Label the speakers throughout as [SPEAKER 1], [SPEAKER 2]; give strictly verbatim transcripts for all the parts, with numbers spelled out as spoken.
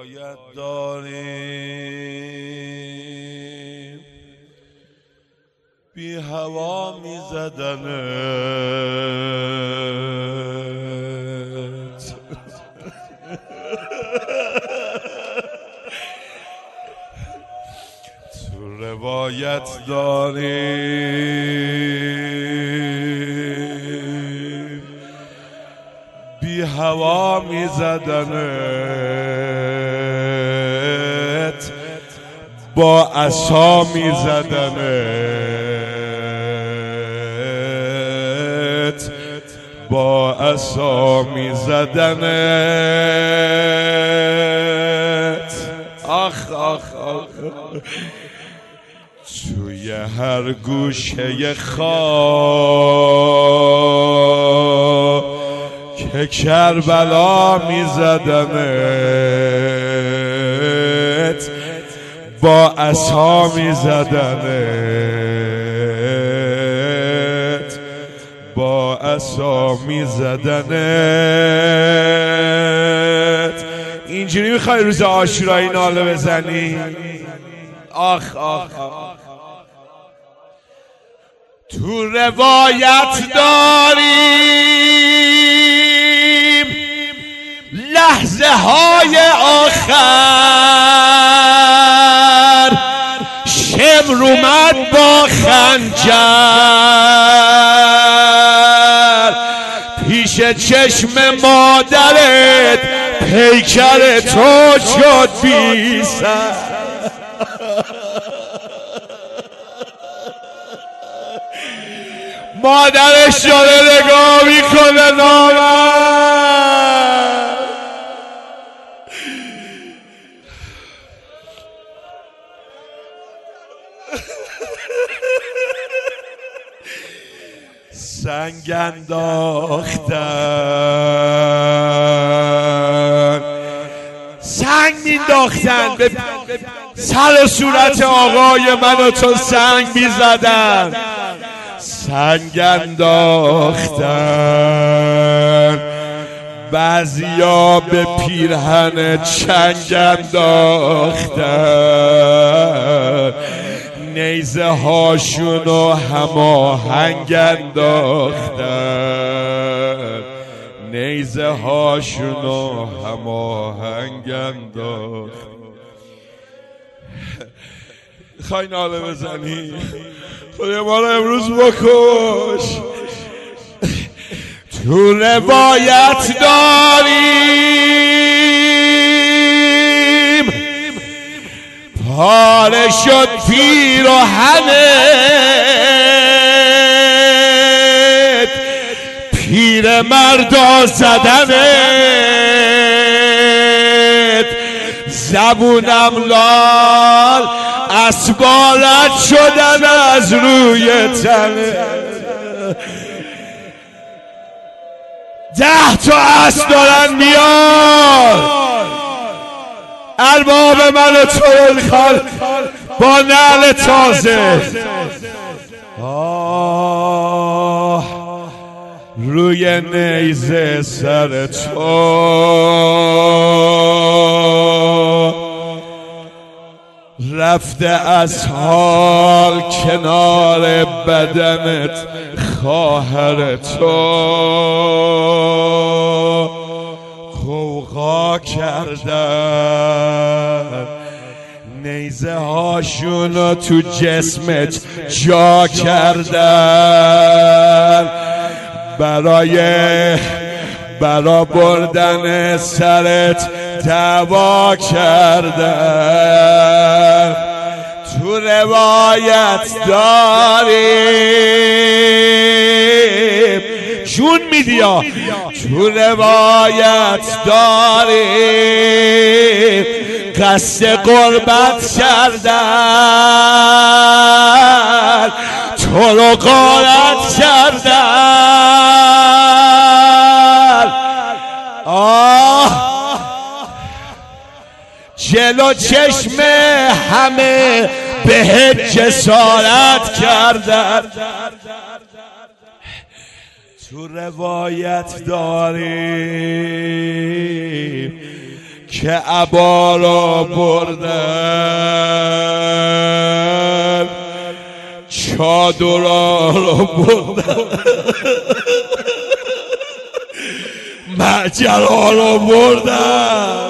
[SPEAKER 1] روایت داریم بی هوا می زدنت تو روایت داریم بی هوا می زدنت با عصا می زدنت با عصا می زدنت آخ آخ آخ توی هر گوشه خاک که کربلا می زدنت با عصا می زدنت با عصا می زدنت. اینجوری میخوای روز عاشورایی ناله بزنی؟ آخ آخ آخ تو روایت داریم لحظه های آخر شمر اومد با خنجر پیش چشم مادرت پیکر تو شد بی سر. مادرش داره نگاه میکنه نامرد. سنگ انداختن سنگ مینداختن به سر و صورت آقای من و تو سنگ میزدن سنگ انداختن بعضیا به پیرهن چنگ انداختن نیزه هاشونو هماهنگ انداختن نیزه هاشونو هماهنگ انداختن. خواهی ناله بزنی خدای ما رو امروز بکش. تو روایت داریم پاره شد پیراهنت پیر مردا زدنت زبونم لال اسبالت شدن از روی تنه ده تا اسب دارن میاد ارباب من و تو میخوان با نعل تازه آه روی نیزه سر تو رفته از حال کنار بدنت خواهر تو غوغا کردن نیزه هاشونو تو جسمت جا کردن برای برا بردن سرت دعوا کردن. تو روایت داریم جون میدیا تو روایت داریم قصد قربت کردن تو رو غارت کردن آه جلو چشم همه بهت جسارت کردن. تو روایت داریم که عبا را بردن چادرها را بردن معجرها را بردن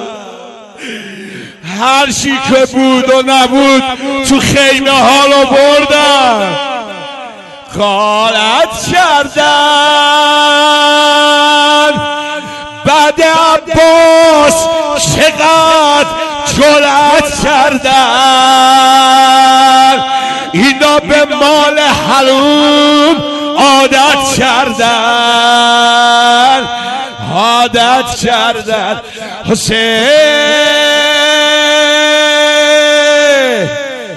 [SPEAKER 1] هر چی که بود و نبود تو خیمه ها را بردن غارت کردن بعد عباس چقدر جرأت کردن اینا به مال حرام عادت کردن عادت کردن حسین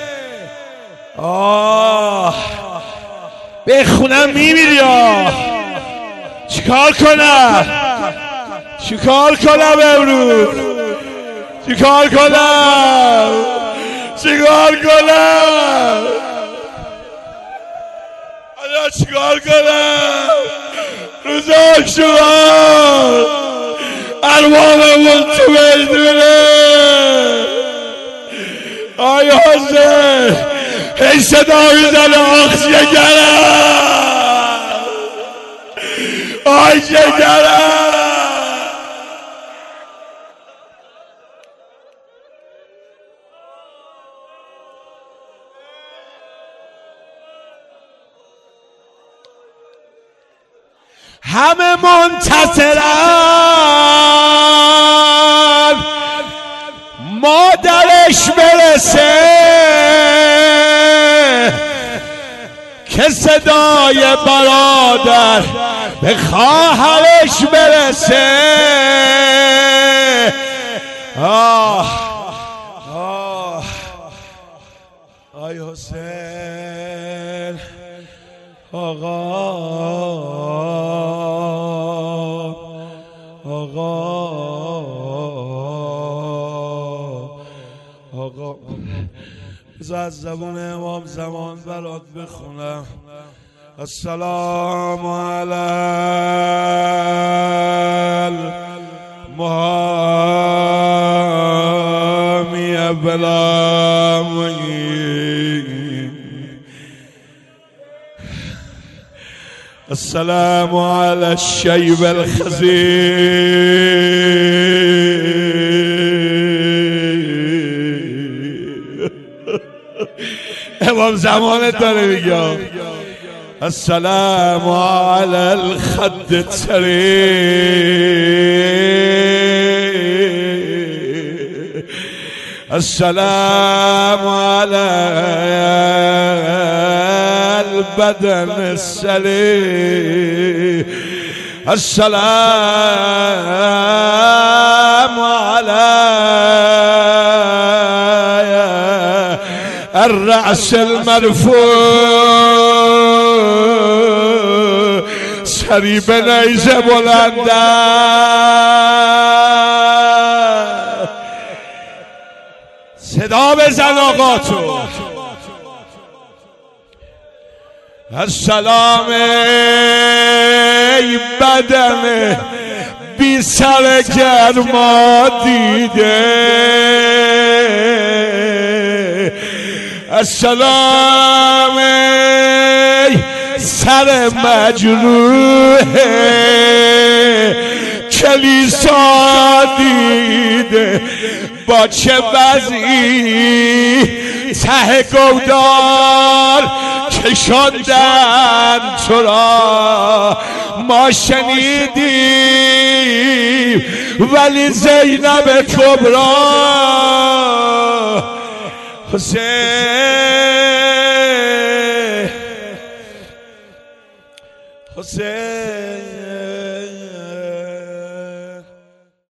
[SPEAKER 1] آه بخونم میمیری یا چیکار کنم چیکار کنم امروز چیکار کنم چیکار کنم آیا چیکار کنم روزا شما ارواحمون تو میدونه آیا حسین هی صدا میزنه آخ جگرم آی جگرم همه منتظرن مادرش برسه که صدای برادر به خواهرش برسه آه آه آی حسین آقا آقا آقا بذار از زبان امام زمان برات بخونم السلام علی المحامی بلا السلام على الشيب الخزي امام زمان داره میگه السلام على الخد السري السلام على البدن السليم السلام على الرأس المرفوع سری به نیزه بلندن صدا بزن آقا تو السلام ای بدن بی سر گرما دیده السلام ای سر مجروح کلیسا دیده با چه وضعی ته گودار کشاندن تو را ما شنیدیم ولی زینب کبرا حسین حسین